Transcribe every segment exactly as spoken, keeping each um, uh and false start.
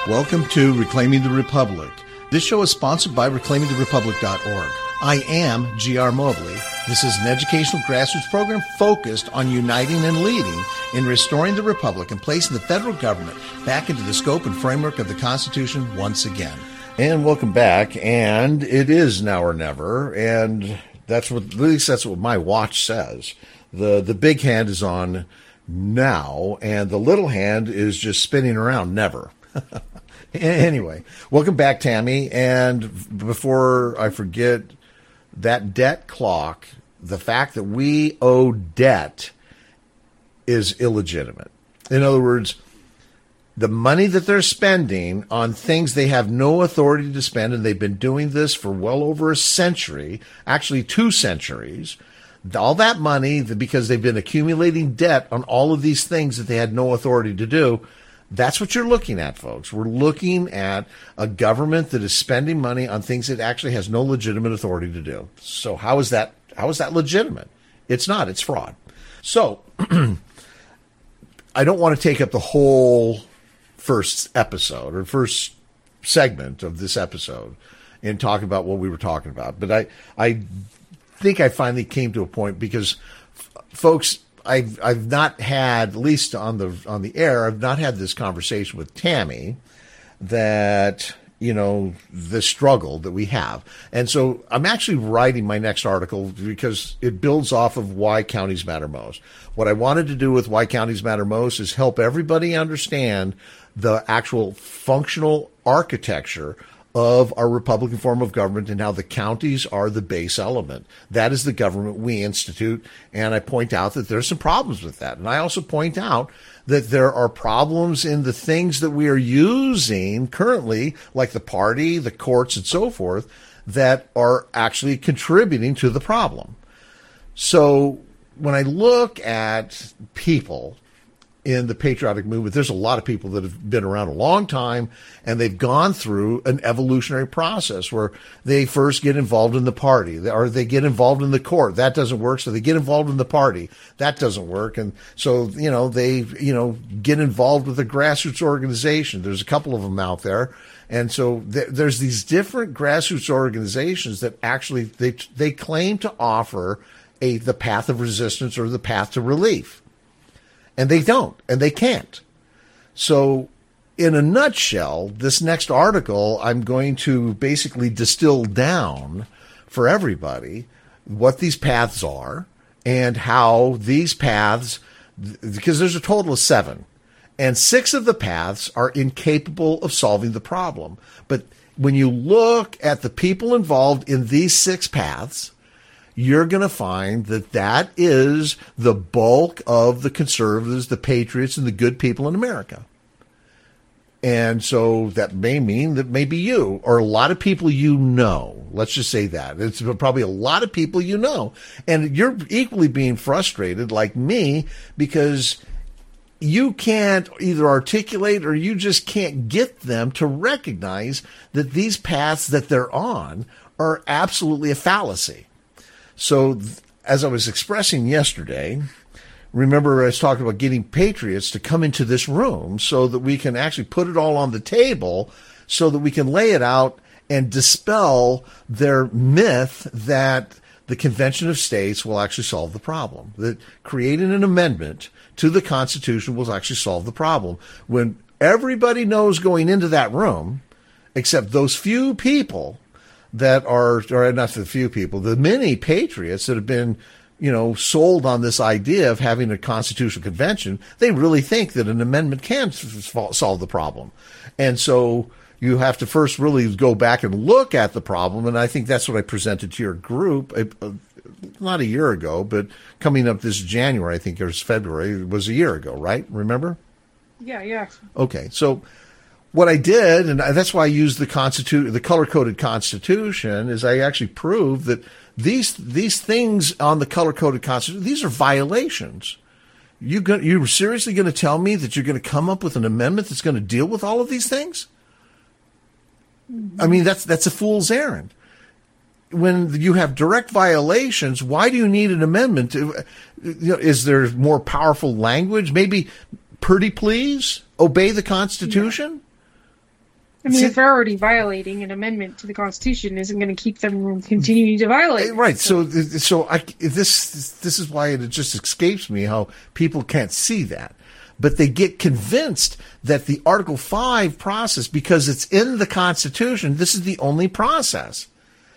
Welcome to Reclaiming the Republic. This show is sponsored by reclaiming the republic dot org. I am G R. Mobley. This is an educational grassroots program focused on uniting and leading in restoring the republic and placing the federal government back into the scope and framework of the Constitution once again. And welcome back. And it is now or never. And that's what, at least that's what my watch says. The, the big hand is on now, and the little hand is just spinning around never. Anyway, welcome back, Tammy. And before I forget, that debt clock, the fact that we owe debt is illegitimate. In other words, the money that they're spending on things they have no authority to spend, and they've been doing this for well over a century, actually two centuries, all that money, because they've been accumulating debt on all of these things that they had no authority to do. That's what you're looking at, folks. We're looking at a government that is spending money on things it actually has no legitimate authority to do. So how is that, how is that legitimate? It's not. It's fraud. So I don't want to take up the whole first episode or first segment of this episode and talk about what we were talking about. But I, I think I finally came to a point because, f- folks, I've I've not had, at least on the on the air, I've not had this conversation with Tammy that, you know, the struggle that we have. And so I'm actually writing my next article because it builds off of Why Counties Matter Most. What I wanted to do with Why Counties Matter Most is help everybody understand the actual functional architecture of our Republican form of government and how the counties are the base element. That is the government we institute, and I point out that there's some problems with that. And I also point out that there are problems in the things that we are using currently, like the party, the courts, and so forth, that are actually contributing to the problem. So when I look at people in the patriotic movement, there's a lot of people that have been around a long time, and they've gone through an evolutionary process where they first get involved in the party, or they get involved in the court. That doesn't work, so they get involved in the party. That doesn't work, and so, you know, they, you know, get involved with a grassroots organization. There's a couple of them out there, and so th- there's these different grassroots organizations that actually they they claim to offer a the path of resistance or the path to relief. And they don't, and they can't. So in a nutshell, this next article, I'm going to basically distill down for everybody what these paths are and how these paths, because there's a total of seven, and six of the paths are incapable of solving the problem. But when you look at the people involved in these six paths, you're going to find that that is the bulk of the conservatives, the patriots, and the good people in America. And so that may mean that maybe you, or a lot of people you know, let's just say that. It's probably a lot of people you know. And you're equally being frustrated like me because you can't either articulate or you just can't get them to recognize that these paths that they're on are absolutely a fallacy. So as I was expressing yesterday, remember I was talking about getting patriots to come into this room so that we can actually put it all on the table so that we can lay it out and dispel their myth that the Convention of States will actually solve the problem, that creating an amendment to the Constitution will actually solve the problem. When everybody knows going into that room, except those few people that are, or not the few people, the many patriots that have been, you know, sold on this idea of having a constitutional convention, they really think that an amendment can f- solve the problem. And so you have to first really go back and look at the problem. And I think that's what I presented to your group, uh, not a year ago, but coming up this January, I think it was February, it was a year ago, right? Remember? Yeah, yeah. Okay. So what I did, and that's why I used the constitu- the color-coded Constitution, is I actually proved that these these things on the color-coded Constitution, these are violations. You go- you're seriously going to tell me that you're going to come up with an amendment that's going to deal with all of these things? Mm-hmm. I mean, that's that's a fool's errand. When you have direct violations, why do you need an amendment? To, you know, is there more powerful language? Maybe, pretty please, obey the Constitution? I mean, if they're already violating, an amendment to the Constitution isn't going to keep them from continuing to violate. Right. So, so I, this this is why it just escapes me how people can't see that. But they get convinced that the Article five process, because it's in the Constitution, this is the only process.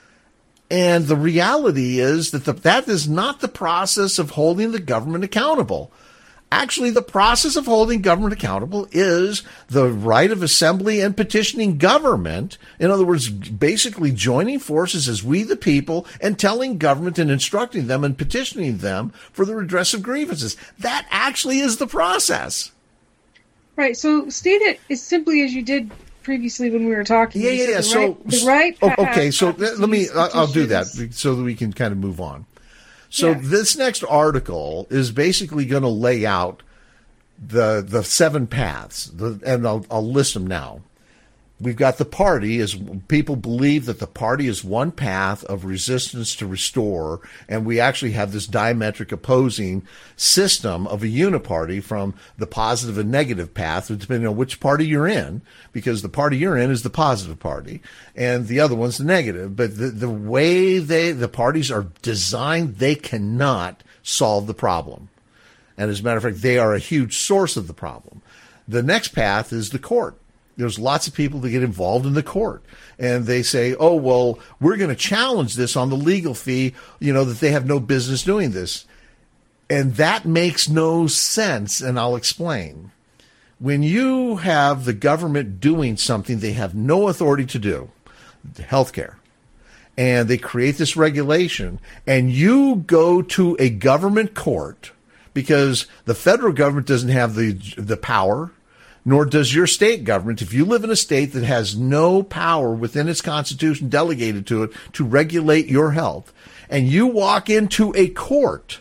And the reality is that the, that is not the process of holding the government accountable. Actually, the process of holding government accountable is the right of assembly and petitioning government. In other words, basically joining forces as we the people and telling government and instructing them and petitioning them for the redress of grievances. That actually is the process. Right. So state it as simply as you did previously when we were talking. Yeah, yeah, yeah. The so, right, the right oh, okay. So let me, I'll do that petitions. so that we can kind of move on. So Yeah. this next article is basically going to lay out the the seven paths, the, and I'll, I'll list them now. We've got the party, is people believe that the party is one path of resistance to restore, and we actually have this diametric opposing system of a uniparty from the positive and negative path, depending on which party you're in, because the party you're in is the positive party, and the other one's the negative. But the, the way they the parties are designed, they cannot solve the problem. And as a matter of fact, they are a huge source of the problem. The next path is the court. There's lots of people that get involved in the court, and they say, oh, well, we're going to challenge this on the legal fee, you know, that they have no business doing this. And that makes no sense, and I'll explain. When you have the government doing something they have no authority to do, healthcare, and they create this regulation, and you go to a government court because the federal government doesn't have the the power, nor does your state government. If you live in a state that has no power within its constitution delegated to it to regulate your health, and you walk into a court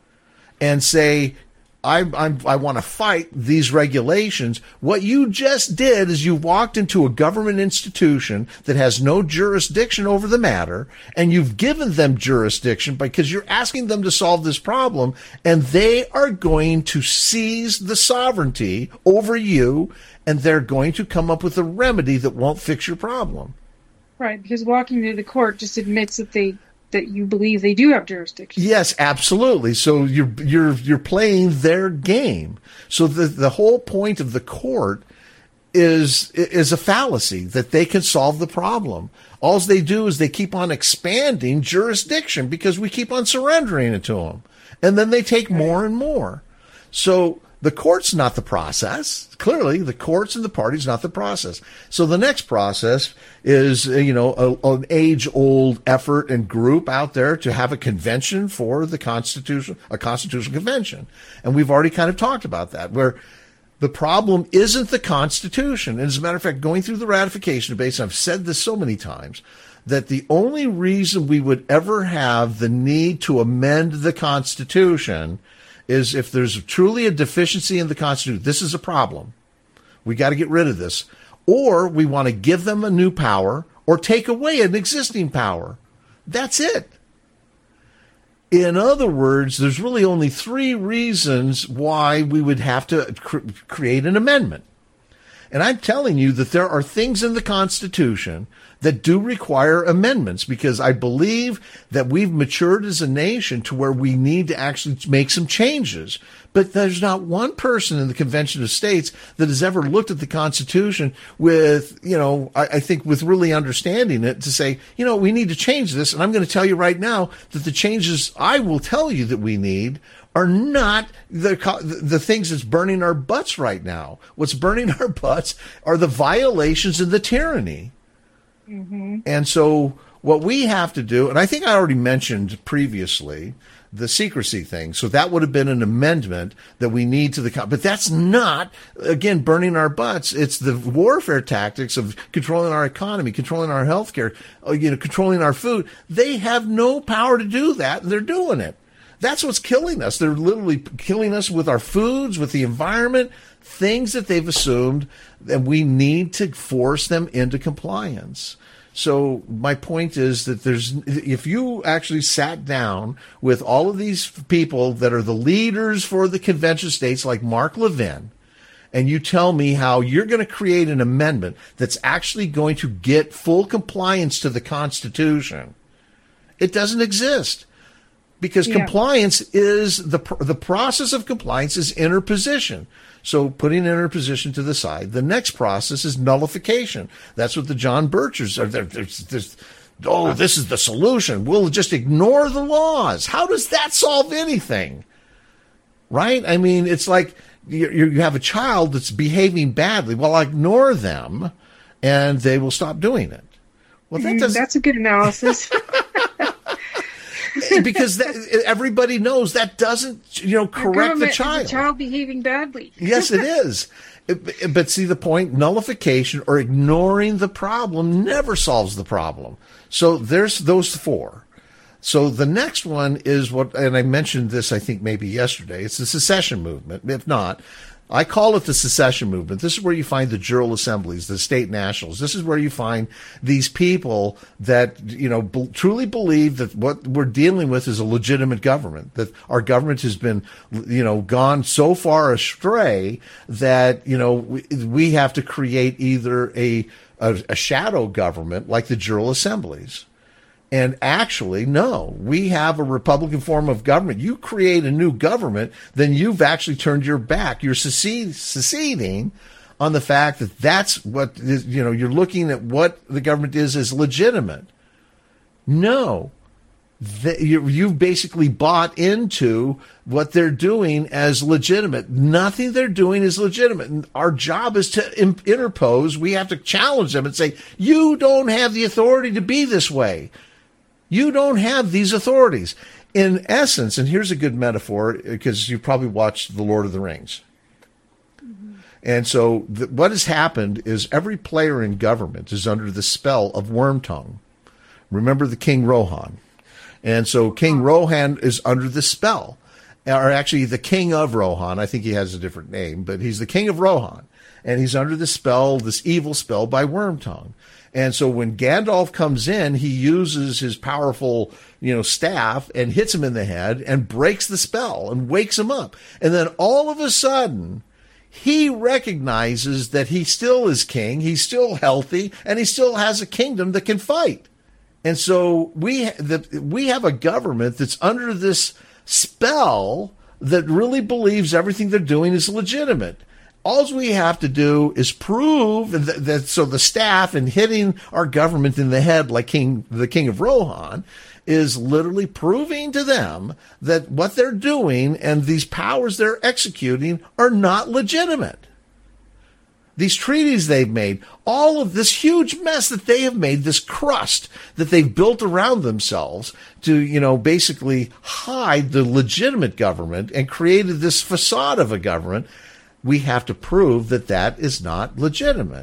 and say, I, I'm, I want to fight these regulations, what you just did is you walked into a government institution that has no jurisdiction over the matter, and you've given them jurisdiction because you're asking them to solve this problem, and they are going to seize the sovereignty over you, and they're going to come up with a remedy that won't fix your problem. Right, because walking to the court just admits that they that you believe they do have jurisdiction. Yes, absolutely. So you're you're you're playing their game. So the the whole point of the court is is a fallacy that they can solve the problem. All they do is they keep on expanding jurisdiction because we keep on surrendering it to them, and then they take more and more. So the court's not the process. Clearly, the courts and the parties not the process. So the next process is, you know, a, an age-old effort and group out there to have a convention for the Constitution, a constitutional convention. And we've already kind of talked about that, where the problem isn't the Constitution. And as a matter of fact, going through the ratification debate, and I've said this so many times, that the only reason we would ever have the need to amend the Constitution is if there's truly a deficiency in the Constitution. This is a problem. We got to get rid of this. Or we want to give them a new power or take away an existing power. That's it. In other words, there's really only three reasons why we would have to cr- create an amendment. And I'm telling you that there are things in the Constitution that do require amendments, because I believe that we've matured as a nation to where we need to actually make some changes. But there's not one person in the Convention of States that has ever looked at the Constitution with, you know, I, I think with really understanding it to say, you know, we need to change this. And I'm going to tell you right now that the changes I will tell you that we need are not the the things that's burning our butts right now. What's burning our butts are the violations and the tyranny. Mm-hmm. And so what we have to do, and I think I already mentioned previously, the secrecy thing. So that would have been an amendment that we need to the, but that's not, again, burning our butts. It's the warfare tactics of controlling our economy, controlling our healthcare, you know, controlling our food. They have no power to do that, and they're doing it. That's what's killing us. They're literally killing us with our foods, with the environment, things that they've assumed, and we need to force them into compliance. So my point is that there's, if you actually sat down with all of these people that are the leaders for the convention states, like Mark Levin, and you tell me how you're going to create an amendment that's actually going to get full compliance to the Constitution. It doesn't exist. Because yeah. compliance is the the process of compliance is interposition. So putting interposition to the side. The next process is nullification. That's what the John Birchers are. They're, they're, they're, oh, this is the solution. We'll just ignore the laws. How does that solve anything? Right? I mean, it's like you, you have a child that's behaving badly. Well, ignore them, and they will stop doing it. Well, that doesn't... That's a good analysis. Because that, everybody knows that doesn't, you know, correct the, the child. The child behaving badly. Yes, it is. It, but see the point, nullification or ignoring the problem never solves the problem. So there's those four. So the next one is what, and I mentioned this, I think maybe yesterday, it's the secession movement. If not, I call it the secession movement. This is where you find the General Assemblies, the state nationals. This is where you find these people that, you know, b- truly believe that what we're dealing with is a legitimate government, that our government has been, you know, gone so far astray that, you know, we, we have to create either a, a, a shadow government like the General Assemblies. And actually, no, we have a Republican form of government. You create a new government, then you've actually turned your back. You're secede, seceding on the fact that that's what, is, you know, you're looking at what the government is as legitimate. No, the, you, you've basically bought into what they're doing as legitimate. Nothing they're doing is legitimate. And our job is to in, interpose. We have to challenge them and say, you don't have the authority to be this way. You don't have these authorities. In essence, and here's a good metaphor, because you probably watched The Lord of the Rings. Mm-hmm. And so th- what has happened is every player in government is under the spell of Wormtongue. Remember the King Rohan. And so King Rohan is under the spell. Or actually, the King of Rohan. I think he has a different name, but he's the King of Rohan. And he's under the spell, this evil spell by Wormtongue. And so when Gandalf comes in, he uses his powerful, you know, staff and hits him in the head and breaks the spell and wakes him up. And then all of a sudden, he recognizes that he still is king, he's still healthy, and he still has a kingdom that can fight. And so we the, we have a government that's under this spell that really believes everything they're doing is legitimate. All we have to do is prove that, that so the staff and hitting our government in the head like King, the King of Rohan is literally proving to them that what they're doing and these powers they're executing are not legitimate. These treaties they've made, all of this huge mess that they have made, this crust that they've built around themselves to, you know, basically hide the legitimate government and created this facade of a government. We have to prove that that is not legitimate.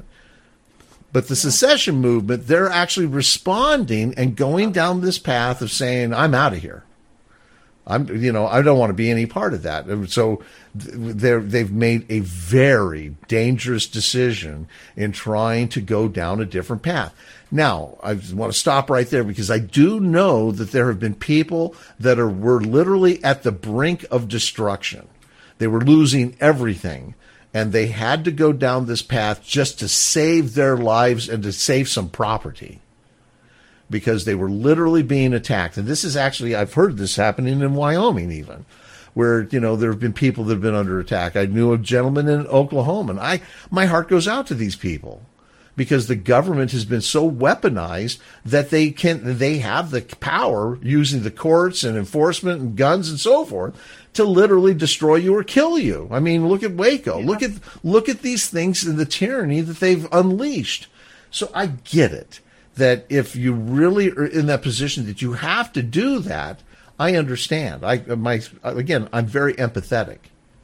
But the secession movement, they're actually responding and going down this path of saying, I'm out of here. I'm, you know, I don't want to be any part of that. So they're, they've made a very dangerous decision in trying to go down a different path. Now, I want to stop right there because I do know that there have been people that are were literally at the brink of destruction. They were losing everything, and they had to go down this path just to save their lives and to save some property because they were literally being attacked. And this is actually, I've heard this happening in Wyoming even, where, you know, there have been people that have been under attack. I knew a gentleman in Oklahoma, and I, my heart goes out to these people because the government has been so weaponized that they can, they have the power using the courts and enforcement and guns and so forth to literally destroy you or kill you. I mean, look at Waco. Yeah. Look at look at these things and the tyranny that they've unleashed. So I get it that if you really are in that position that you have to do that, I understand. I my again, I'm very empathetic.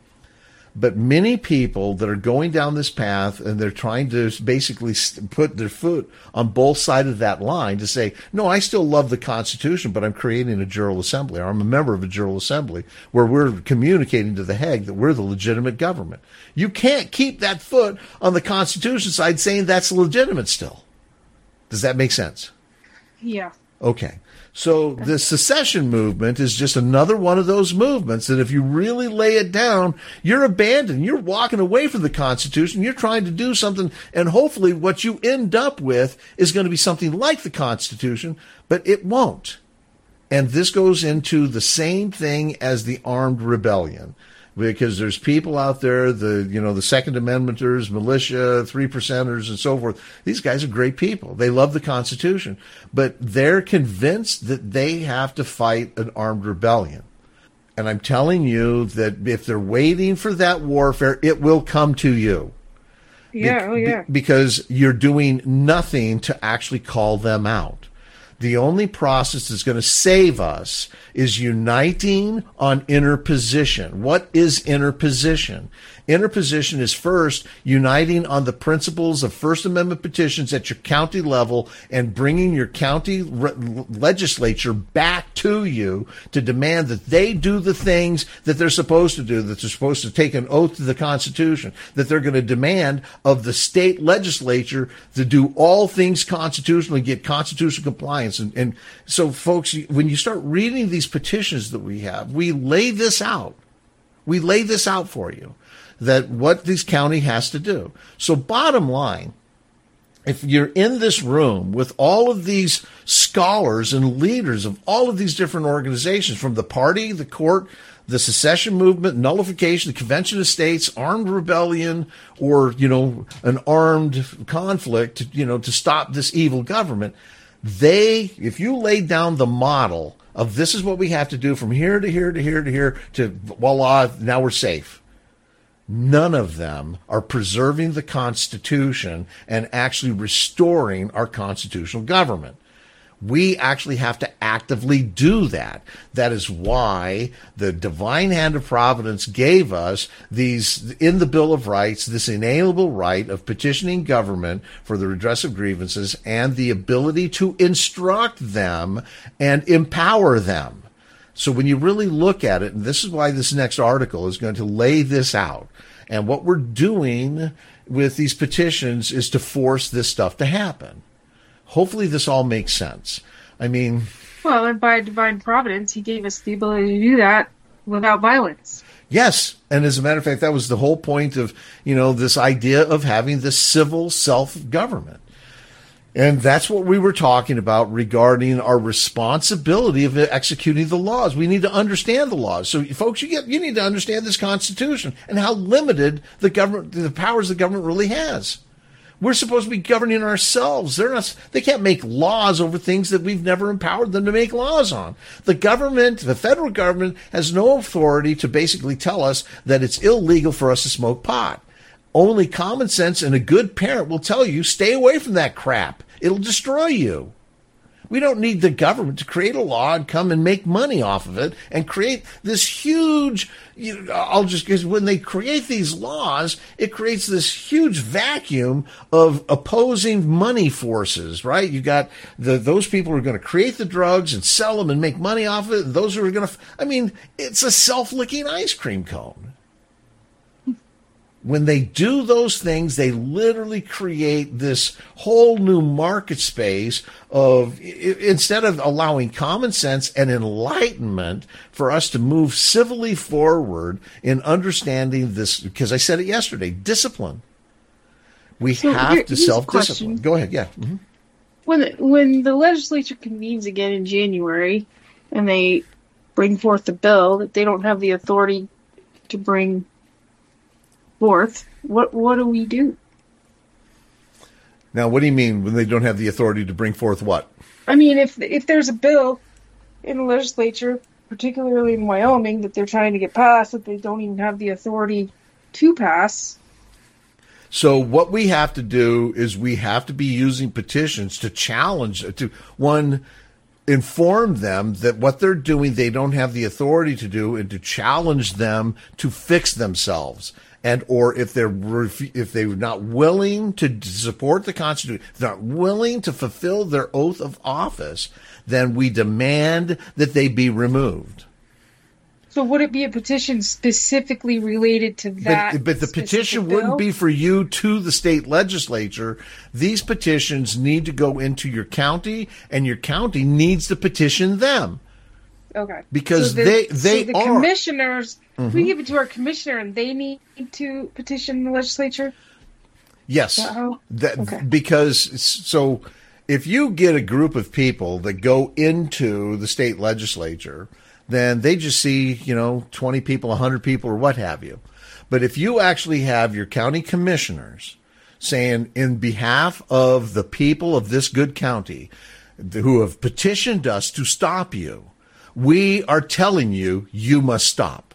But many people that are going down this path and they're trying to basically put their foot on both sides of that line to say, no, I still love the Constitution, but I'm creating a General Assembly, or I'm a member of a General Assembly where we're communicating to the Hague that we're the legitimate government. You can't keep that foot on the Constitution side saying that's legitimate still. Does that make sense? Yeah. Okay. So the secession movement is just another one of those movements that if you really lay it down, you're abandoned. You're walking away from the Constitution. You're trying to do something, and hopefully what you end up with is going to be something like the Constitution, but it won't. And this goes into the same thing as the armed rebellion. Because there's people out there, the you know the Second Amendmenters, militia, three percenters, and so forth. These guys are great people. They love the Constitution, but they're convinced that they have to fight an armed rebellion. And I'm telling you that if they're waiting for that warfare, it will come to you. Yeah, Be- oh yeah. Be- because you're doing nothing to actually call them out. The only process that's going to save us is uniting on interposition. What is interposition? Interposition is first uniting on the principles of First Amendment petitions at your county level and bringing your county re- legislature back to you to demand that they do the things that they're supposed to do, that they're supposed to take an oath to the Constitution, that they're going to demand of the state legislature to do all things constitutional and get constitutional compliance. And, and so, folks, when you start reading these petitions that we have, we lay this out. We lay this out for you, that what this county has to do. So bottom line, if you're in this room with all of these scholars and leaders of all of these different organizations, from the party, the court, the secession movement, nullification, the Convention of States, armed rebellion, or, you know, an armed conflict, you know, to stop this evil government, they, if you lay down the model of this is what we have to do from here to here to here to here to voila, now we're safe. None of them are preserving the Constitution and actually restoring our constitutional government. We actually have to actively do that. That is why the divine hand of providence gave us these, in the Bill of Rights, this inalienable right of petitioning government for the redress of grievances and the ability to instruct them and empower them. So when you really look at it, and this is why this next article is going to lay this out, and what we're doing with these petitions is to force this stuff to happen. Hopefully this all makes sense. I mean... Well, and by divine providence, he gave us the ability to do that without violence. Yes. And as a matter of fact, that was the whole point of, you know, this idea of having this civil self-government. And that's what we were talking about regarding our responsibility of executing the laws. We need to understand the laws. So, folks, you get you need to understand this Constitution and how limited the government, the powers the government really has. We're supposed to be governing ourselves. They're not, they can't make laws over things that we've never empowered them to make laws on. The government, the federal government, has no authority to basically tell us that it's illegal for us to smoke pot. Only common sense and a good parent will tell you, stay away from that crap. It'll destroy you. We don't need the government to create a law and come and make money off of it and create this huge, you know, I'll just, because when they create these laws, it creates this huge vacuum of opposing money forces, right? You got the, those people who are going to create the drugs and sell them and make money off of it. And those who are going to, I mean, it's a self-licking ice cream cone. When they do those things, they literally create this whole new market space of, instead of allowing common sense and enlightenment for us to move civilly forward in understanding this, because I said it yesterday, discipline. We so have here, to self-discipline. Go ahead, yeah. Mm-hmm. When, when the legislature convenes again in January and they bring forth a bill that they don't have the authority to bring forth, what what do we do? Now, what do you mean when they don't have the authority to bring forth what? I mean, if if there's a bill in the legislature, particularly in Wyoming, that they're trying to get passed, that they don't even have the authority to pass. So what we have to do is we have to be using petitions to challenge, to one, inform them that what they're doing they don't have the authority to do, and to challenge them to fix themselves. And or if they're if they're not willing to support the Constitution, if they're not willing to fulfill their oath of office, then we demand that they be removed. So would it be a petition specifically related to that? But, but the petition wouldn't be for you to the state legislature. These petitions need to go into your county, and your county needs to petition them. Okay. Because so the, they they so the are commissioners. Mm-hmm. We give it to our commissioner, and they need to petition the legislature. Yes. Is that how? That, okay. Because so, if you get a group of people that go into the state legislature, then they just see, you know, twenty people, one hundred people, or what have you. But if you actually have your county commissioners saying, in behalf of the people of this good county who have petitioned us to stop you, we are telling you, you must stop.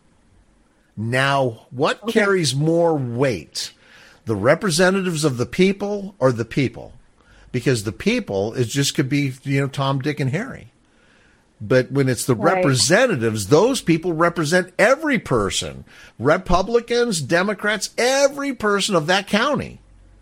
Now, what okay. carries more weight? The representatives of the people or the people? Because the people is just could be, you know, Tom, Dick, and Harry. But when it's the right. representatives, those people represent every person, Republicans, Democrats, every person of that county.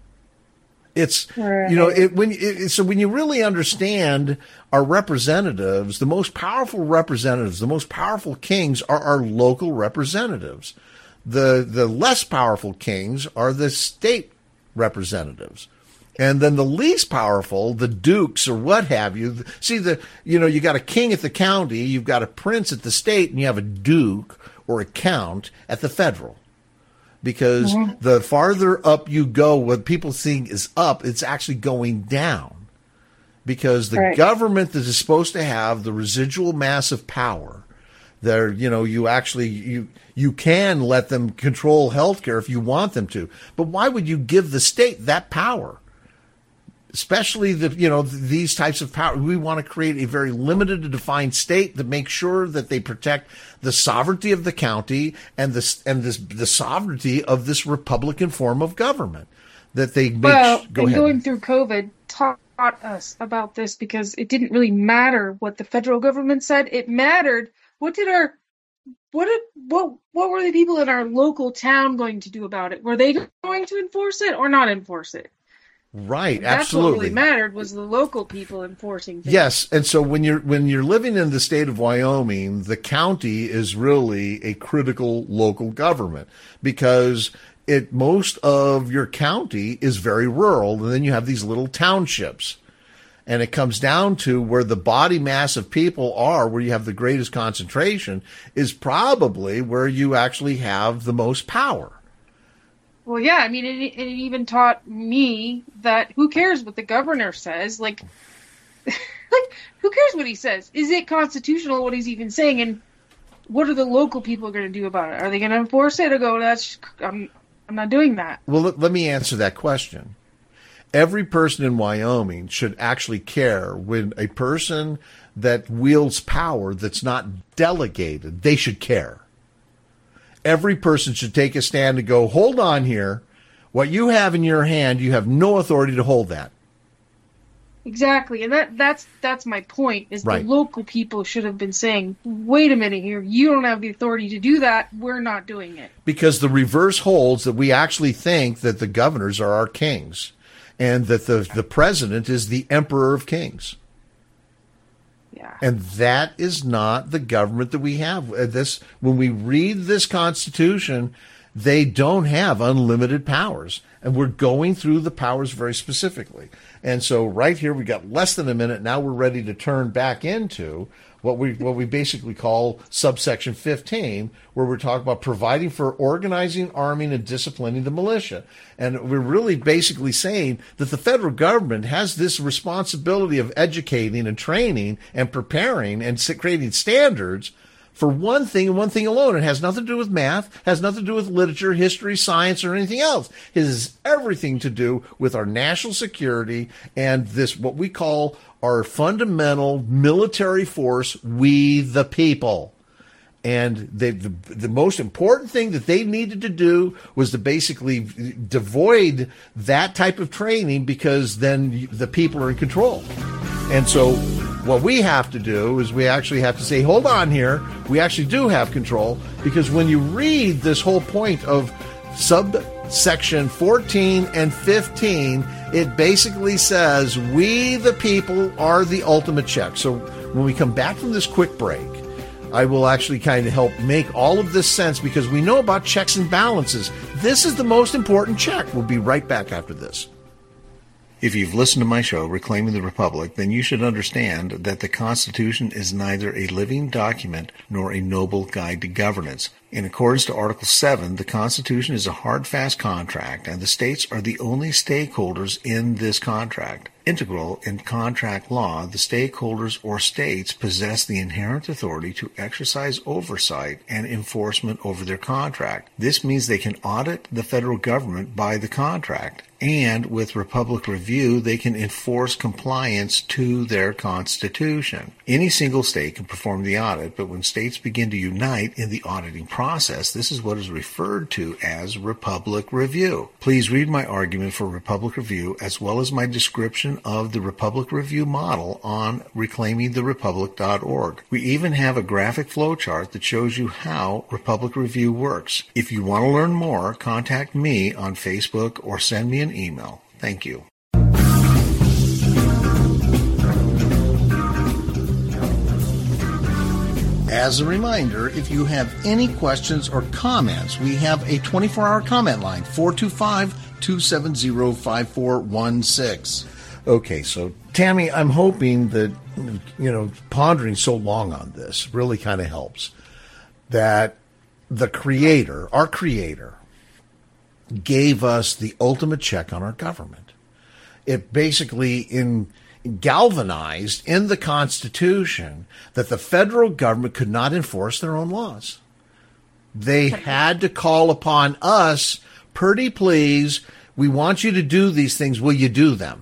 It's, right. you know, it, when it, so when you really understand our representatives, the most powerful representatives, the most powerful kings are our local representatives. The the less powerful kings are the state representatives. And then the least powerful, the dukes or what have you. See, the you know, you got a king at the county, you've got a prince at the state, and you have a duke or a count at the federal. Because mm-hmm. the farther up you go, what people think is up, it's actually going down. Because the right. government that is supposed to have the residual mass of power, there, you know, you actually you you can let them control healthcare if you want them to. But why would you give the state that power? Especially the, you know, these types of power. We want to create a very limited and defined state to make sure that they protect the sovereignty of the county and this and this the sovereignty of this Republican form of government. That they make. Well, go and ahead. Going through COVID taught us about this because it didn't really matter what the federal government said. It mattered what did our what did what what were the people in our local town going to do about it? Were they going to enforce it or not enforce it? Right, That's absolutely. What really mattered was the local people enforcing things. Yes, and so when you're when you're living in the state of Wyoming, the county is really a critical local government because it most of your county is very rural, and then you have these little townships. And it comes down to where the body mass of people are, where you have the greatest concentration, is probably where you actually have the most power. Well, yeah, I mean, it, it even taught me that who cares what the governor says? Like, like, who cares what he says? Is it constitutional what he's even saying? And what are the local people going to do about it? Are they going to enforce it or go, that's, I'm, I'm not doing that? Well, let, let me answer that question. Every person in Wyoming should actually care when a person that wields power that's not delegated, they should care. Every person should take a stand and go, hold on here. What you have in your hand, you have no authority to hold that. Exactly. And that that's that's my point, is right. The local people should have been saying, wait a minute here, you don't have the authority to do that. We're not doing it. Because the reverse holds that we actually think that the governors are our kings and that the, the president is the emperor of kings. Yeah. And that is not the government that we have. This, when we read this Constitution, they don't have unlimited powers. And we're going through the powers very specifically. And so right here, we got less than a minute. Now we're ready to turn back into what we what we basically call subsection fifteen, where we're talking about providing for organizing, arming, and disciplining the militia. And we're really basically saying that the federal government has this responsibility of educating and training and preparing and creating standards for one thing and one thing alone. It has nothing to do with math, has nothing to do with literature, history, science, or anything else. It has everything to do with our national security and this, what we call our fundamental military force, we the people. And they, the, the most important thing that they needed to do was to basically devoid that type of training, because then the people are in control. And so what we have to do is we actually have to say, hold on here, we actually do have control, because when you read this whole point of subsection fourteen and fifteen, it basically says we the people are the ultimate check. So when we come back from this quick break, I will actually kind of help make all of this sense because we know about checks and balances. This is the most important check. We'll be right back after this. If you've listened to my show, Reclaiming the Republic, then you should understand that the Constitution is neither a living document nor a noble guide to governance. In accordance to Article seven, the Constitution is a hard, fast contract, and the states are the only stakeholders in this contract. Integral in contract law, the stakeholders or states possess the inherent authority to exercise oversight and enforcement over their contract. This means they can audit the federal government by the contract, and with Republic Review, they can enforce compliance to their Constitution. Any single state can perform the audit, but when states begin to unite in the auditing process, this is what is referred to as Republic Review. Please read my argument for Republic Review as well as my description of the Republic Review model on reclaiming the republic dot org. We even have a graphic flowchart that shows you how Republic Review works. If you want to learn more, contact me on Facebook or send me an email. Thank you. As a reminder, if you have any questions or comments, we have a twenty-four hour comment line, four two five, two seven zero, five four one six. Okay, so Tammy, I'm hoping that, you know, pondering so long on this really kind of helps. That the Creator, our Creator, gave us the ultimate check on our government. It basically in galvanized in the Constitution that the federal government could not enforce their own laws. They had to call upon us, pretty please, we want you to do these things, will you do them?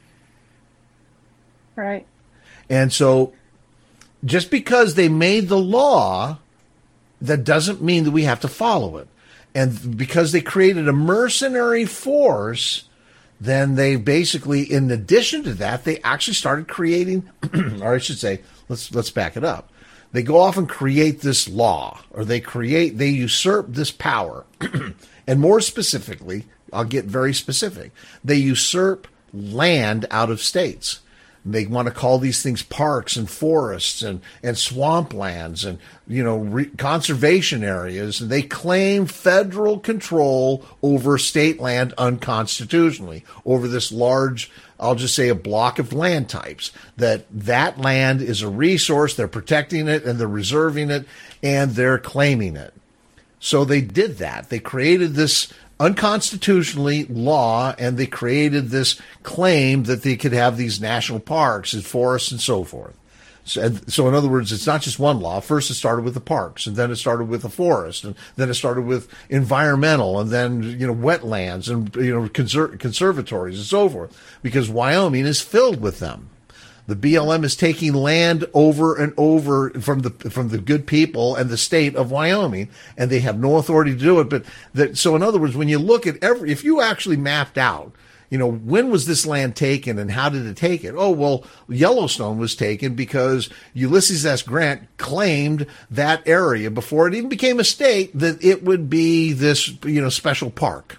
Right. And so just because they made the law, that doesn't mean that we have to follow it. And because they created a mercenary force, then they basically, in addition to that, they actually started creating, or I should say, let's let's back it up. They go off and create this law, or they create, they usurp this power. And more specifically, I'll get very specific, they usurp land out of states. They want to call these things parks and forests and, and swamplands and, you know, re- conservation areas. And they claim federal control over state land unconstitutionally, over this large, I'll just say a block of land types, that that land is a resource. They're protecting it and they're reserving it and they're claiming it. So they did that. They created this unconstitutionally law, and they created this claim that they could have these national parks and forests and so forth. So, and, so in other words, it's not just one law. First it started with the parks, and then it started with the forest, and then it started with environmental, and then, you know, wetlands and, you know, conser- conservatories and so forth, because Wyoming is filled with them. The B L M is taking land over and over from the from the good people and the state of Wyoming, and they have no authority to do it. But that, so, in other words, when you look at every, if you actually mapped out, you know, when was this land taken and how did it take it? Oh, well, Yellowstone was taken because Ulysses S. Grant claimed that area before it even became a state that it would be this, you know, special park.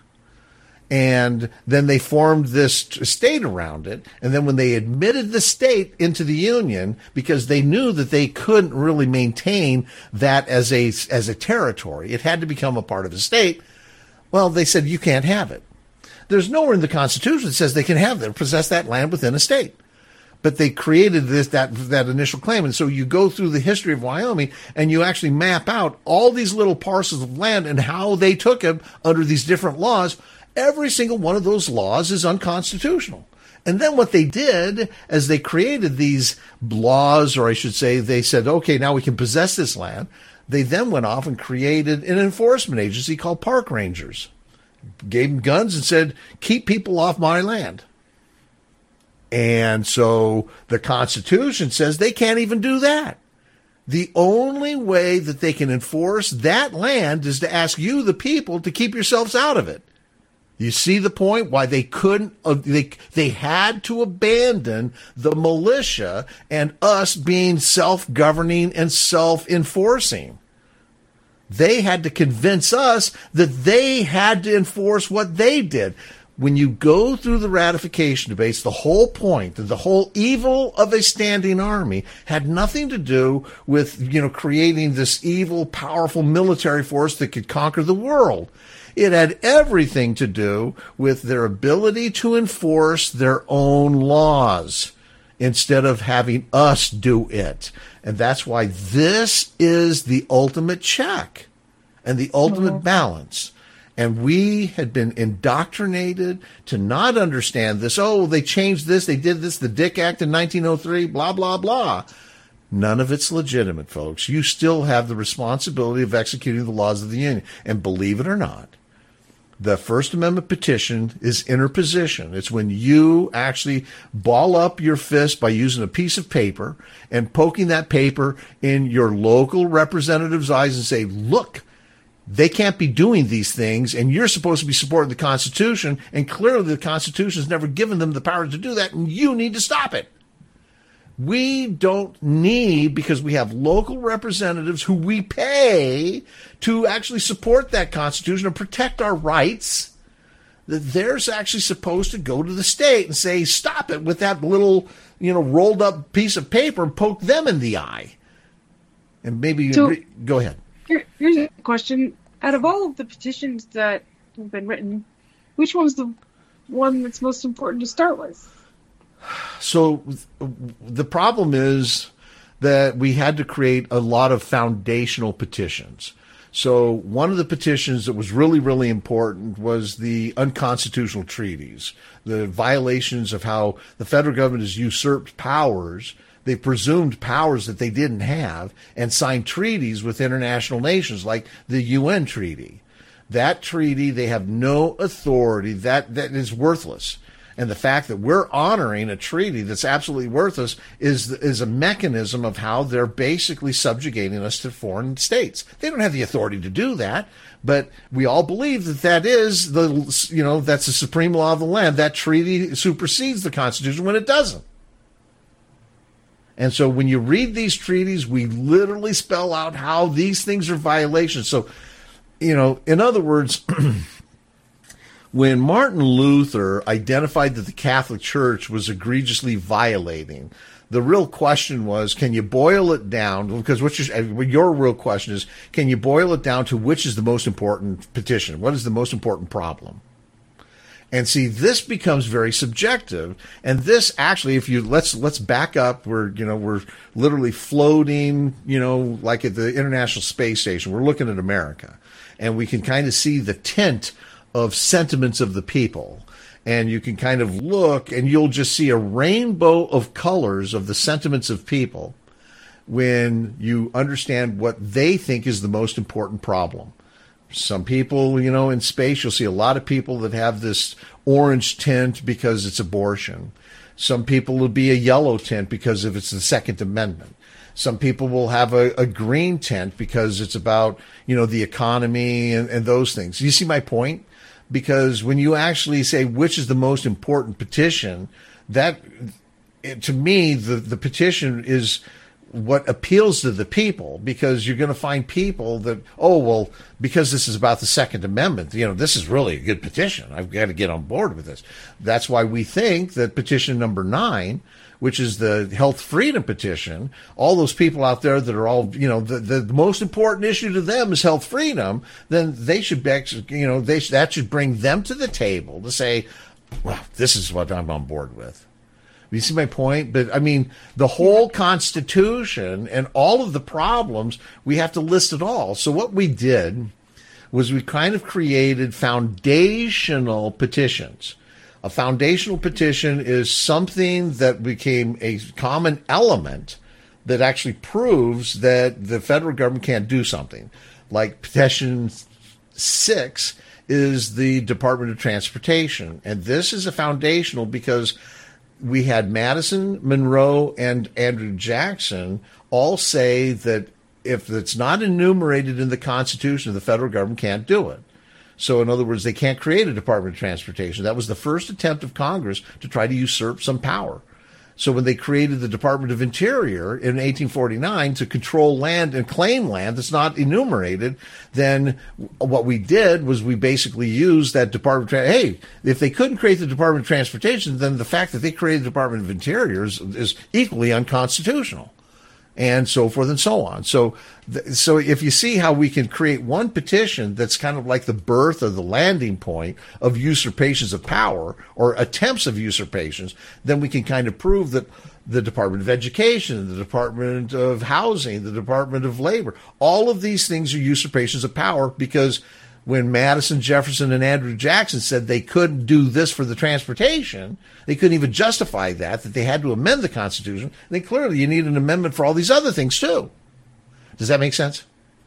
And then they formed this state around it. And then when they admitted the state into the Union, because they knew that they couldn't really maintain that as a, as a territory, it had to become a part of a state. Well, they said, you can't have it. There's nowhere in the Constitution that says they can have that, possess that land within a state. But they created this, that, that initial claim. And so you go through the history of Wyoming and you actually map out all these little parcels of land and how they took them under these different laws. Every single one of those laws is unconstitutional. And then what they did as they created these laws, or I should say, they said, okay, now we can possess this land. They then went off and created an enforcement agency called park rangers. Gave them guns and said, keep people off my land. And so the Constitution says they can't even do that. The only way that they can enforce that land is to ask you, the people, to keep yourselves out of it. You see the point? Why they couldn't, uh, they, they had to abandon the militia and us being self-governing and self-enforcing. They had to convince us that they had to enforce what they did. when you go through the ratification debates, the whole point, the whole evil of a standing army had nothing to do with, you know, creating this evil, powerful military force that could conquer the world. It had everything to do with their ability to enforce their own laws instead of having us do it. And that's why this is the ultimate check and the ultimate mm-hmm. balance. And we had been indoctrinated to not understand this. Oh, they changed this. They did this. The Dick Act in nineteen oh three, blah, blah, blah. None of it's legitimate, folks. You still have the responsibility of executing the laws of the Union. And believe it or not, the First Amendment petition is interposition. It's when you actually ball up your fist by using a piece of paper and poking that paper in your local representative's eyes and say, look, they can't be doing these things, and you're supposed to be supporting the Constitution, and clearly the Constitution has never given them the power to do that, and you need to stop it. We don't need, because we have local representatives who we pay to actually support that Constitution and protect our rights, that they're actually supposed to go to the state and say, stop it with that little, you know, rolled up piece of paper and poke them in the eye. And maybe, so, agree. Go ahead. Here, here's a question. Out of all of the petitions that have been written, which one's the one that's most important to start with? So the problem is that we had to create a lot of foundational petitions. So one of the petitions that was really, really important was the unconstitutional treaties, the violations of how the federal government has usurped powers. They presumed powers that they didn't have and signed treaties with international nations like the U N treaty. That treaty, they have no authority. That that is worthless. And the fact that we're honoring a treaty that's absolutely worthless is is a mechanism of how they're basically subjugating us to foreign states. They don't have the authority to do that, but we all believe that that is the, you know, that's the supreme law of the land. That treaty supersedes the Constitution when it doesn't. And so when you read these treaties, we literally spell out how these things are violations. So, you know, in other words, when Martin Luther identified that the Catholic Church was egregiously violating, the real question was, can you boil it down? Because what your, your real question is, can you boil it down to which is the most important petition? What is the most important problem? And see, this becomes very subjective. And this actually, if you let's let's back up, we're you know we're literally floating, you know, like at the International Space Station. We're looking at America, and we can kind of see the tint of sentiments of the people. And you can kind of look, and you'll just see a rainbow of colors of the sentiments of people when you understand what they think is the most important problem. Some people, you know, in space, you'll see a lot of people that have this orange tint because it's abortion. Some people will be a yellow tint because if it's the Second Amendment. Some people will have a, a green tint because it's about, you know, the economy and, and those things. You see my point? Because when you actually say which is the most important petition, that, to me, the, the petition is what appeals to the people, because you're going to find people that, oh, well, because this is about the Second Amendment, you know, this is really a good petition. I've got to get on board with this. That's why we think that petition number nine, which is the health freedom petition, all those people out there that are all, you know, the, the most important issue to them is health freedom, then they should be, you know, they that should bring them to the table to say, well, this is what I'm on board with. You see my point? But, I mean, the whole Constitution and all of the problems, we have to list it all. So what we did was we kind of created foundational petitions. A foundational petition is something that became a common element that actually proves that the federal government can't do something. Like petition six is the Department of Transportation. And this is a foundational because we had Madison, Monroe, and Andrew Jackson all say that if it's not enumerated in the Constitution, the federal government can't do it. So, in other words, they can't create a Department of Transportation. That was the first attempt of Congress to try to usurp some power. So when they created the Department of Interior in eighteen forty-nine to control land and claim land that's not enumerated, then what we did was we basically used that Department of, hey, if they couldn't create the Department of Transportation, then the fact that they created the Department of Interior is, is equally unconstitutional. And so forth and so on. So, th- so if you see how we can create one petition that's kind of like the birth or the landing point of usurpations of power or attempts of usurpations, then we can kind of prove that the Department of Education, the Department of Housing, the Department of Labor, all of these things are usurpations of power, because when Madison, Jefferson, and Andrew Jackson said they couldn't do this for the transportation, they couldn't even justify that, that they had to amend the Constitution, then clearly you need an amendment for all these other things too. Does that make sense?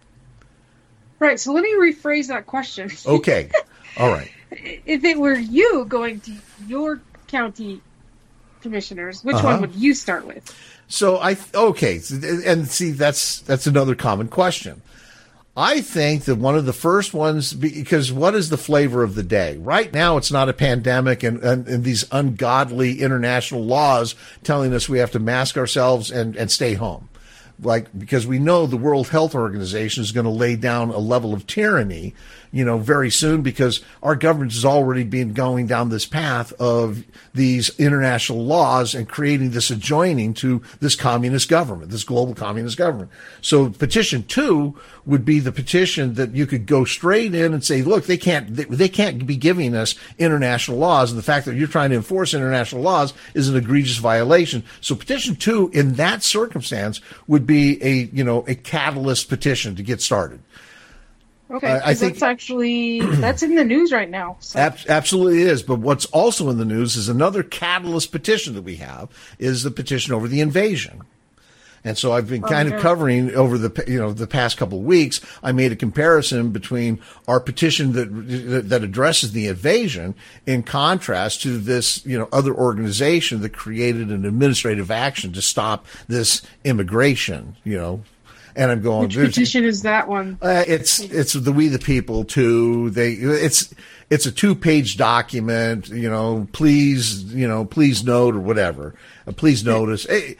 Right, so let me rephrase that question. Okay, all right. If it were you going to your county commissioners, which uh-huh. one would you start with? So I, okay, and see, that's that's another common question. I think that one of the first ones, because what is the flavor of the day? Right now, it's not a pandemic and, and, and these ungodly international laws telling us we have to mask ourselves and, and stay home. Like, because we know the World Health Organization is going to lay down a level of tyranny, you know, very soon, because our government has already been going down this path of these international laws and creating this adjoining to this communist government, this global communist government. So petition two would be the petition that you could go straight in and say, look, they can't, they, they can't be giving us international laws. And the fact that you're trying to enforce international laws is an egregious violation. So petition two in that circumstance would be a, you know, a catalyst petition to get started. Okay, uh, I think that's actually, that's in the news right now. So. Ab- absolutely is. But what's also in the news is another catalyst petition that we have is the petition over the invasion. And so I've been kind okay. of covering over the, you know, the past couple of weeks. I made a comparison between our petition that, that addresses the invasion in contrast to this, you know, other organization that created an administrative action to stop this immigration, you know. And I'm going. Which petition is that one? Uh, it's it's the We the People too. They it's it's a two page document. You know, please you know please note or whatever. Uh, please notice. It,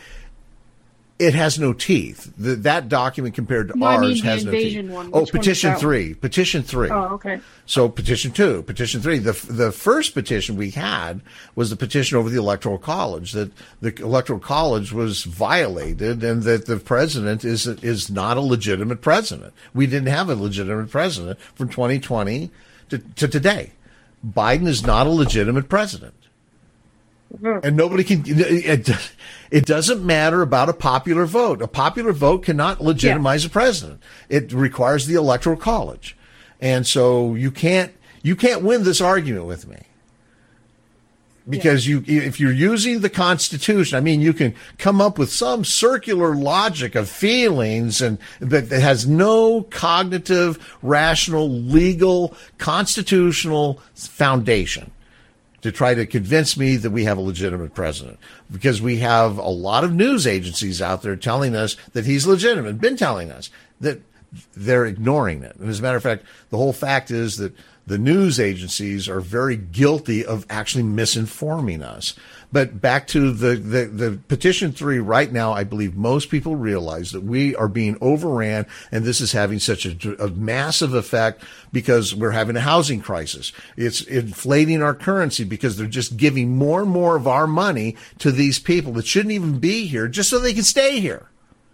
it has no teeth. The, that document compared to no, ours I mean has the no teeth. One. Oh, petition three. One? Petition three. Oh, okay. So petition two, petition three. The the first petition we had was the petition over the Electoral College, that the Electoral College was violated and that the president is is not a legitimate president. We didn't have a legitimate president from twenty twenty to, to today. Biden is not a legitimate president. And nobody can, it, it doesn't matter about a popular vote. A popular vote cannot legitimize yeah. a president. It requires the Electoral College. And so you can't, you can't win this argument with me. Because yeah. you, if you're using the Constitution, I mean, you can come up with some circular logic of feelings and that has no cognitive, rational, legal, constitutional foundation to try to convince me that we have a legitimate president, because we have a lot of news agencies out there telling us that he's legitimate, been telling us that they're ignoring it. And as a matter of fact, the whole fact is that the news agencies are very guilty of actually misinforming us. But back to the, the, the petition three right now, I believe most people realize that we are being overran, and this is having such a, a massive effect because we're having a housing crisis. It's inflating our currency because they're just giving more and more of our money to these people that shouldn't even be here just so they can stay here.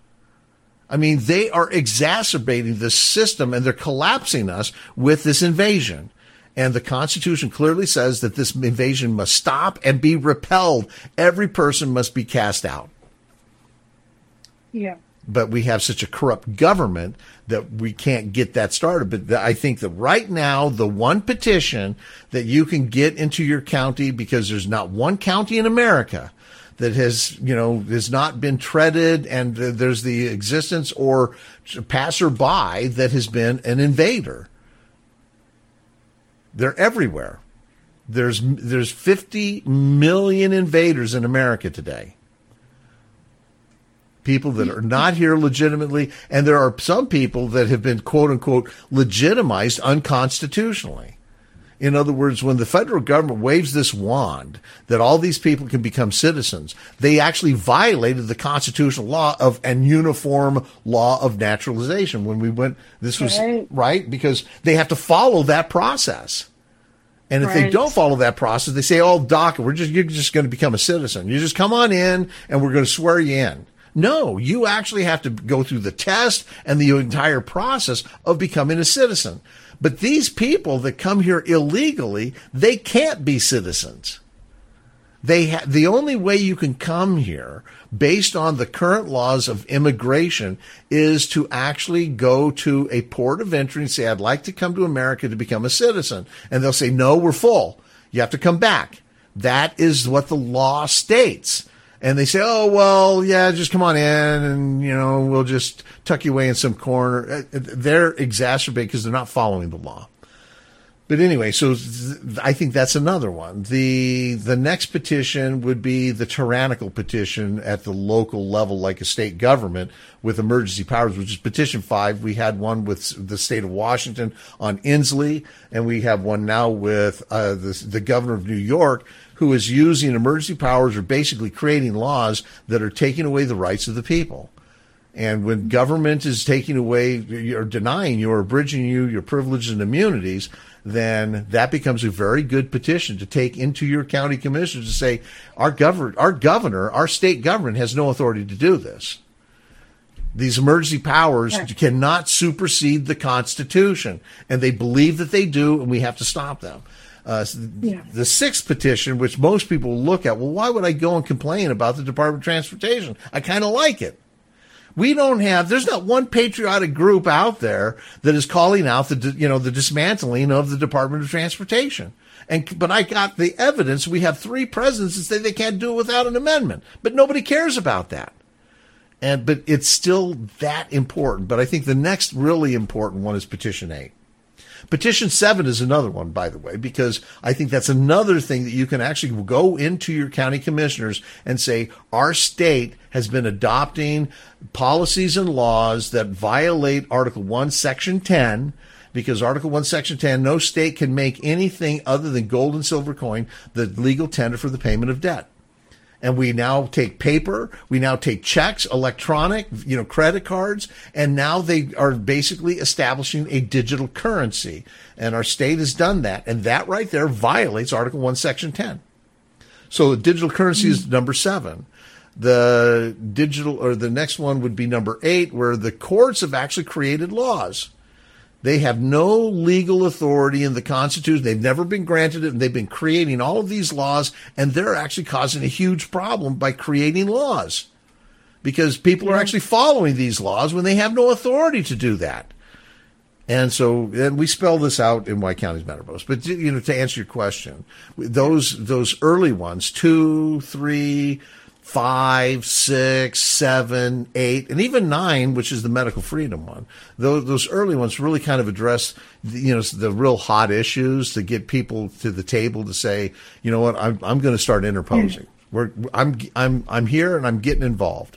I mean, they are exacerbating the system and they're collapsing us with this invasion. And the Constitution clearly says that this invasion must stop and be repelled. Every person must be cast out. Yeah. But we have such a corrupt government that we can't get that started. But I think that right now, the one petition that you can get into your county, because there's not one county in America that has, you know, has not been treaded, and there's the existence or passerby that has been an invader. They're everywhere. There's there's fifty million invaders in America today. People that are not here legitimately, and there are some people that have been, quote unquote, legitimized unconstitutionally In other words, when the federal government waves this wand that all these people can become citizens, they actually violated the constitutional law of and uniform law of naturalization. When we went, this was right, right because they have to follow that process. And if right. they don't follow that process, they say, "Oh, doc, we're just you're just going to become a citizen. You just come on in, and we're going to swear you in." No, you actually have to go through the test and the entire process of becoming a citizen. But these people that come here illegally, they can't be citizens. They ha- the only way you can come here, based on the current laws of immigration, is to actually go to a port of entry and say, "I'd like to come to America to become a citizen." And they'll say, "No, we're full. You have to come back." That is what the law states. And they say, "Oh, well, yeah, just come on in and, you know, we'll just tuck you away in some corner." They're exacerbated because they're not following the law. But anyway, so th- I think that's another one. The the next petition would be the tyrannical petition at the local level, like a state government with emergency powers, which is petition five. We had one with the state of Washington on Inslee, and we have one now with uh, the, the governor of New York, who is using emergency powers or basically creating laws that are taking away the rights of the people. And when government is taking away or denying you or abridging you your privileges and immunities, then that becomes a very good petition to take into your county commissioners to say, our governor, our governor, our state government has no authority to do this. These emergency powers yeah. cannot supersede the Constitution, and they believe that they do, and we have to stop them. Uh, yeah. The sixth petition, which most people look at, well, why would I go and complain about the Department of Transportation? I kind of like it. We don't have, there's not one patriotic group out there that is calling out the, you know, the dismantling of the Department of Transportation. And, but I got the evidence. We have three presidents that say they can't do it without an amendment, but nobody cares about that. And, but it's still that important. But I think the next really important one is petition eight. Petition seven is another one, by the way, because I think that's another thing that you can actually go into your county commissioners and say, our state has been adopting policies and laws that violate Article one, Section ten, because Article one, Section ten, no state can make anything other than gold and silver coin the legal tender for the payment of debt. And we now take paper, we now take checks, electronic, you know, credit cards, and now they are basically establishing a digital currency. And our state has done that. And that right there violates Article one, Section ten. So the digital currency is number seven. The digital, or the next one would be number eight, where the courts have actually created laws. They have no legal authority in the Constitution. They've never been granted it, and they've been creating all of these laws, and they're actually causing a huge problem by creating laws because people yeah. are actually following these laws when they have no authority to do that. And so, and we spell this out in White County's Matter Post. But, you know, to answer your question, those those early ones, two, three, five, six, seven, eight, and even nine, which is the medical freedom one. Those, those early ones really kind of address, you know, the real hot issues to get people to the table to say, you know what, I'm I'm going to start interposing. We're I'm I'm I'm here and I'm getting involved.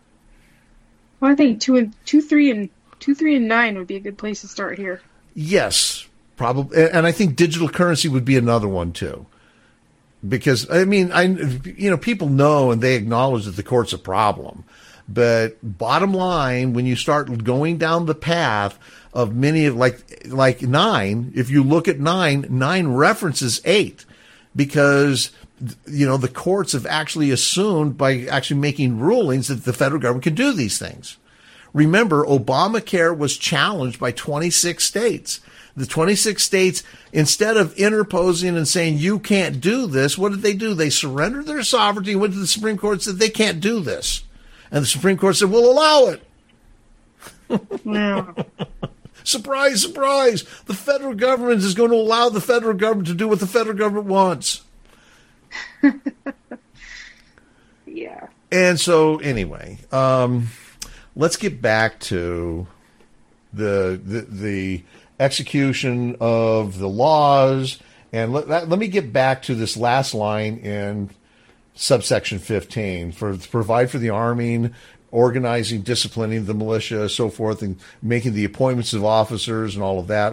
Well, I think two and two, three, and two, three, and nine would be a good place to start here. Yes, probably, and I think digital currency would be another one too. Because, I mean, I, you know, people know and they acknowledge that the court's a problem. But bottom line, when you start going down the path of many of, like, like nine, if you look at nine, nine references eight. Because, you know, the courts have actually assumed by actually making rulings that the federal government can do these things. Remember, Obamacare was challenged by twenty-six states. The twenty-six states, instead of interposing and saying, you can't do this, what did they do? They surrendered their sovereignty and went to the Supreme Court and said, they can't do this. And the Supreme Court said, we'll allow it. Yeah. Surprise, surprise. The federal government is going to allow the federal government to do what the federal government wants. Yeah. And so, anyway, um, let's get back to the the the execution of the laws. And let, let, let me get back to this last line in subsection fifteen for to provide for the arming, organizing, disciplining the militia, so forth, and making the appointments of officers and all of that.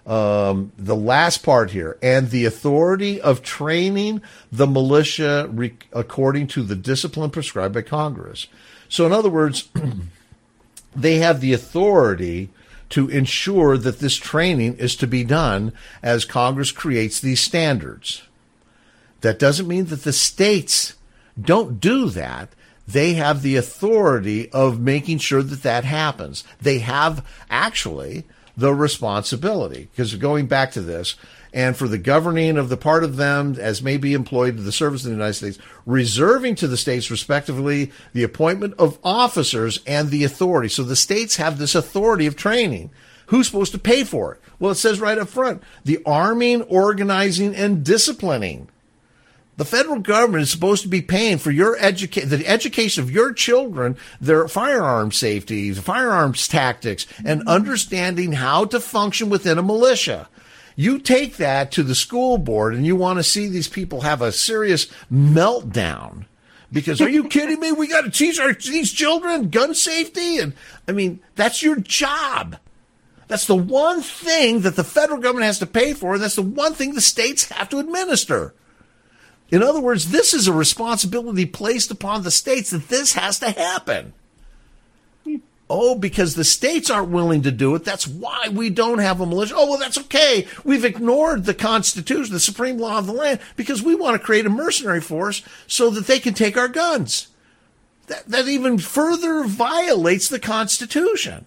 Um, the last part here, and the authority of training the militia re- according to the discipline prescribed by Congress. So in other words, they have the authority to ensure that this training is to be done as Congress creates these standards. That doesn't mean that the states don't do that. They have the authority of making sure that that happens. They have actually the responsibility, because going back to this, and for the governing of the part of them as may be employed to the service of the United States, reserving to the states respectively the appointment of officers and the authority. So the states have this authority of training. Who's supposed to pay for it? Well, it says right up front, the arming, organizing, and disciplining. The federal government is supposed to be paying for your educa- the education of your children, their firearm safety, firearms tactics, and understanding how to function within a militia. You take that to the school board and you want to see these people have a serious meltdown. Because are you kidding me? We got to teach our these children gun safety? And I mean, that's your job. That's the one thing that the federal government has to pay for. And that's the one thing the states have to administer. In other words, this is a responsibility placed upon the states that this has to happen. Oh, because the states aren't willing to do it. That's why we don't have a militia. Oh, well, that's okay. We've ignored the Constitution, the supreme law of the land, because we want to create a mercenary force so that they can take our guns. That, that even further violates the Constitution.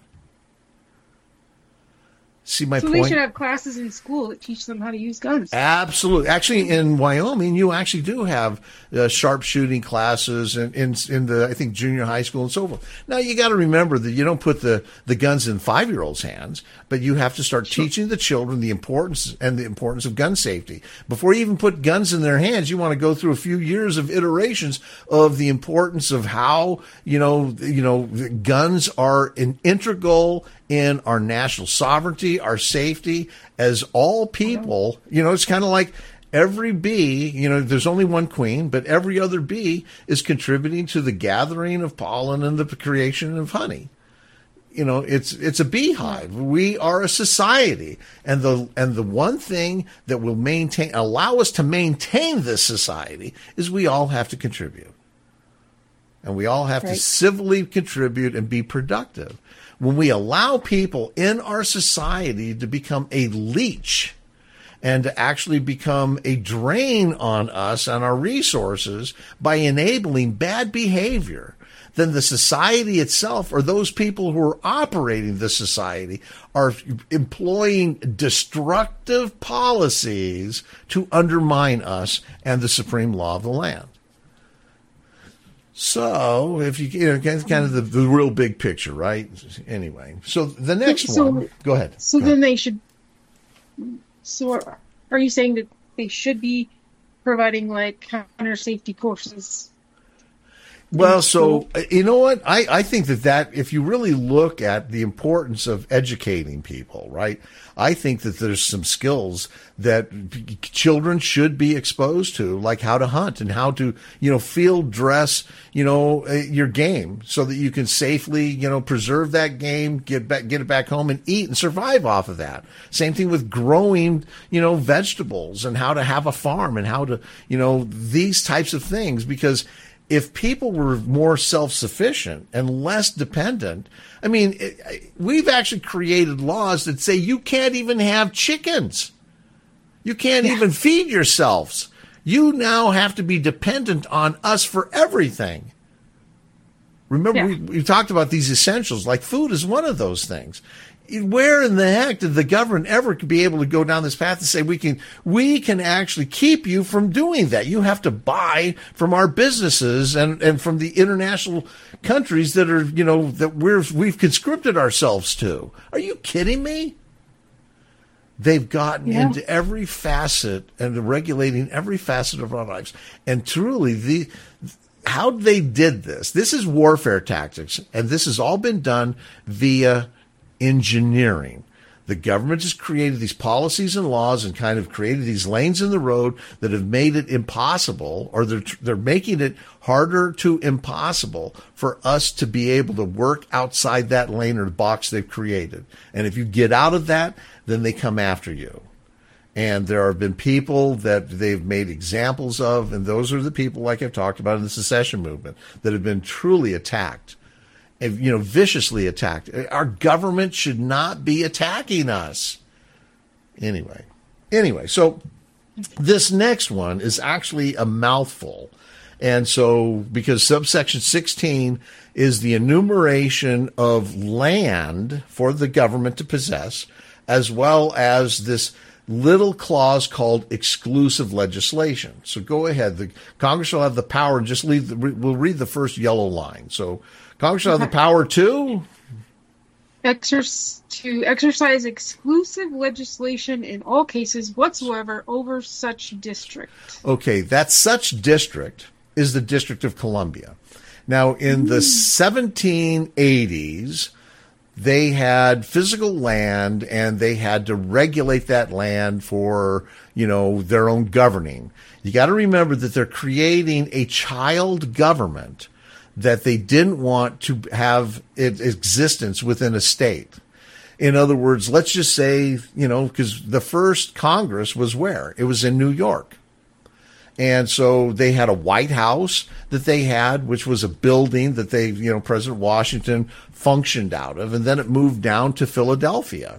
See my so point? So we should have classes in school that teach them how to use guns. Absolutely. Actually, in Wyoming, you actually do have uh, sharpshooting classes in, in in the, I think, junior high school and so forth. Now, you got to remember that you don't put the, the guns in five-year-olds' hands, but you have to start sure. teaching the children the importance and the importance of gun safety. Before you even put guns in their hands, you want to go through a few years of iterations of the importance of how, you know, you know, guns are an integral in our national sovereignty, our safety, as all people. You know, it's kind of like every bee, you know, there's only one queen, but every other bee is contributing to the gathering of pollen and the creation of honey. You know, it's it's a beehive. We are a society, and the and the one thing that will maintain, allow us to maintain this society, is we all have to contribute, and we all have right. to civilly contribute and be productive. When we allow people in our society to become a leech and to actually become a drain on us and our resources by enabling bad behavior, then the society itself, or those people who are operating the society, are employing destructive policies to undermine us and the supreme law of the land. So, if you, you know, kind of the, the real big picture, right? Anyway, so the next so, one, go ahead. So go then ahead. they should, so are you saying that they should be providing like counter safety courses? Well, so, you know what? I, I think that that, if you really look at the importance of educating people, right, I think that there's some skills that children should be exposed to, like how to hunt and how to, you know, field dress, you know, your game so that you can safely, you know, preserve that game, get back, get it back home and eat and survive off of that. Same thing with growing, you know, vegetables and how to have a farm and how to, you know, these types of things, because if people were more self-sufficient and less dependent, I mean, it, we've actually created laws that say you can't even have chickens. You can't yeah. even feed yourselves. You now have to be dependent on us for everything. Remember, yeah. we, we talked about these essentials, like food is one of those things. Where in the heck did the government ever be able to go down this path and say we can we can actually keep you from doing that? You have to buy from our businesses and, and from the international countries that are, you know, that we're we've conscripted ourselves to. Are you kidding me? They've gotten yeah. into every facet and regulating every facet of our lives. And truly, the how they did this, this is warfare tactics, and this has all been done via engineering. The government has created these policies and laws and kind of created these lanes in the road that have made it impossible, or they're, they're making it harder to impossible for us to be able to work outside that lane or the box they've created. And if you get out of that, then they come after you. And there have been people that they've made examples of, and those are the people, like I've talked about in the secession movement, that have been truly attacked. You know, viciously attacked. Our government should not be attacking us. Anyway, anyway, so this next one is actually a mouthful. And so, because subsection sixteen is the enumeration of land for the government to possess, as well as this little clause called exclusive legislation. So go ahead. The Congress will have the power, and just leave the, we'll read the first yellow line. So Congress shall have the power to Exer- to exercise exclusive legislation in all cases whatsoever over such district. Okay, that such district is the District of Columbia. Now, in mm. the seventeen eighties, they had physical land, and they had to regulate that land for, you know, their own governing. You got to remember that they're creating a child government that they didn't want to have its existence within a state. In other words, let's just say, you know, because the first Congress was where? It was in New York. And so they had a White House that they had, which was a building that they, you know, President Washington functioned out of. And then it moved down to Philadelphia.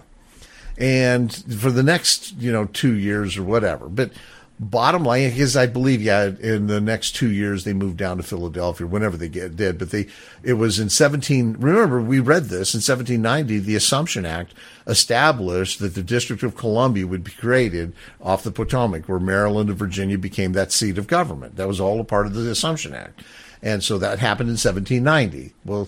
And for the next, you know, two years or whatever. But bottom line is, I believe, yeah, in the next two years they moved down to Philadelphia, whenever they get, did. But they, it was in seventeen. Remember, we read this in seventeen ninety. The Assumption Act established that the District of Columbia would be created off the Potomac, where Maryland and Virginia became that seat of government. That was all a part of the Assumption Act, and so that happened in seventeen ninety. Well,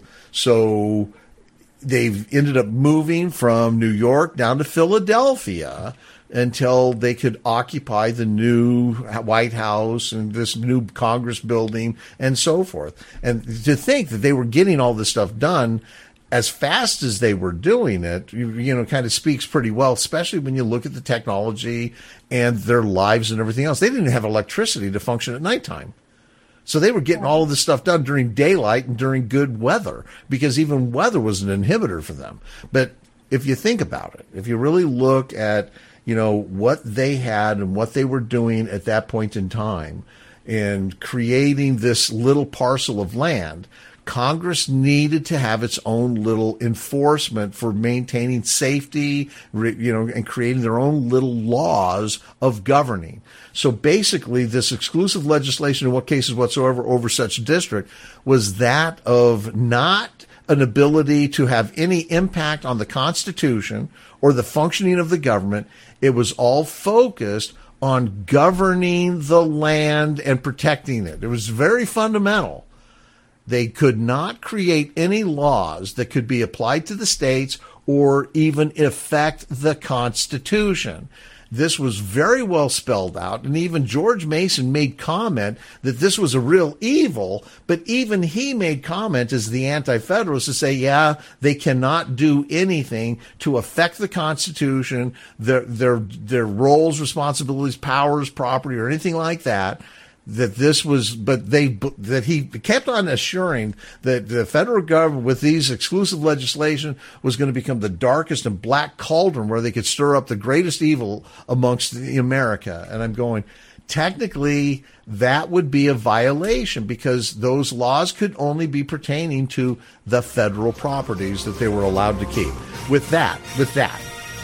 so they've ended up moving from New York down to Philadelphia until they could occupy the new White House and this new Congress building and so forth. And to think that they were getting all this stuff done as fast as they were doing it, you, you know, kind of speaks pretty well, especially when you look at the technology and their lives and everything else. They didn't have electricity to function at nighttime. So they were getting all of this stuff done during daylight and during good weather, because even weather was an inhibitor for them. But if you think about it, if you really look at, you know, what they had and what they were doing at that point in time in creating this little parcel of land, Congress needed to have its own little enforcement for maintaining safety, you know, and creating their own little laws of governing. So basically, this exclusive legislation in what cases whatsoever over such district was that of not an ability to have any impact on the Constitution or the functioning of the government. It was all focused on governing the land and protecting it. It was very fundamental. They could not create any laws that could be applied to the states or even affect the Constitution. This was very well spelled out, and even George Mason made comment that this was a real evil, but even he made comment as the anti-federalist to say, yeah, they cannot do anything to affect the Constitution, their their their roles, responsibilities, powers, property, or anything like that. That this was, but they, that he kept on assuring that the federal government with these exclusive legislation was going to become the darkest and black cauldron where they could stir up the greatest evil amongst America. And I'm going, technically, that would be a violation because those laws could only be pertaining to the federal properties that they were allowed to keep. With that, with that.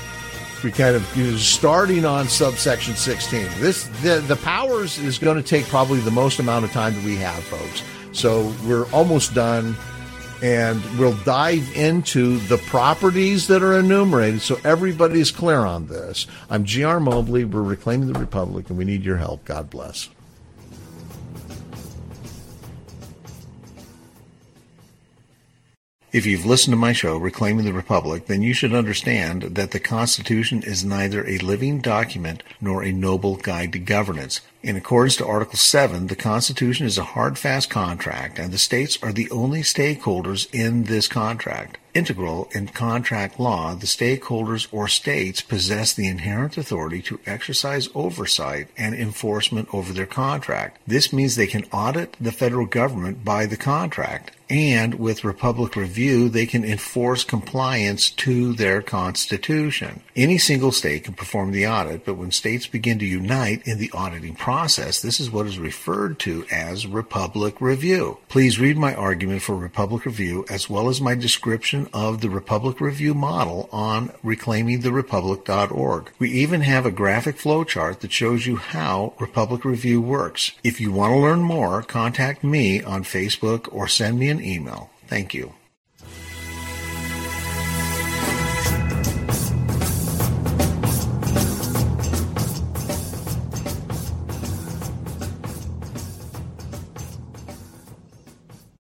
We kind of you know, starting on subsection sixteen. This the the powers is going to take probably the most amount of time that we have, folks. So we're almost done, and we'll dive into the properties that are enumerated so everybody's clear on this. I'm G R Mobley. We're Reclaiming the Republic, and we need your help. God bless. If you've listened to my show, Reclaiming the Republic, then you should understand that the Constitution is neither a living document nor a noble guide to governance. In accordance to Article seven, the Constitution is a hard, fast contract, and the states are the only stakeholders in this contract. Integral in contract law, the stakeholders or states possess the inherent authority to exercise oversight and enforcement over their contract. This means they can audit the federal government by the contract, and with Republic Review, they can enforce compliance to their Constitution. Any single state can perform the audit, but when states begin to unite in the auditing process, this is what is referred to as Republic Review. Please read my argument for Republic Review as well as my description of the Republic Review model on reclaiming the republic dot org. We even have a graphic flowchart that shows you how Republic Review works. If you want to learn more, contact me on Facebook or send me an email. Thank you.